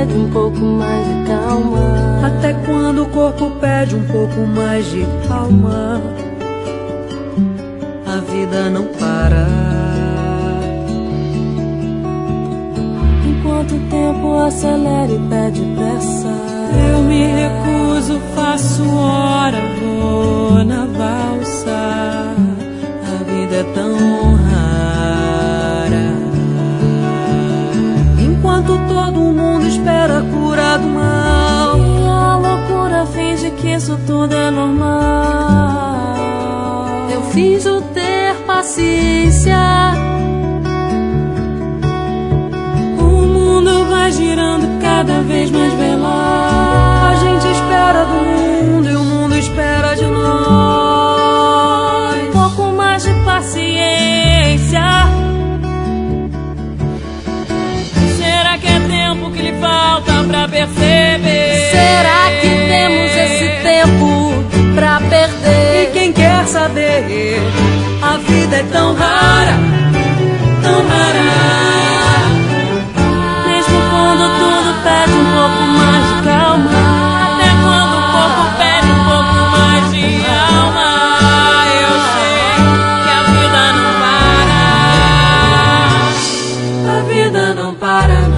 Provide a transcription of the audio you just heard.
pede um pouco mais de calma. Até quando o corpo pede um pouco mais de calma. A vida não para. Enquanto o tempo acelera e pede pressa, eu me recuso, faço hora, vou na valsa. A vida é tão rara. Enquanto todo mundo espera a cura do mal, e a loucura finge que isso tudo é normal, eu finjo ter paciência. Vai girando cada vez mais veloz. A gente espera do mundo e o mundo espera de nós. Um pouco mais de paciência. Será que é tempo que lhe falta pra perceber? Será que temos esse tempo pra perder? E quem quer saber? A vida é tão rara, tão rara. Pede um pouco mais de calma. Até quando o corpo pede um pouco mais de alma. Eu sei que a vida não para. A vida não para.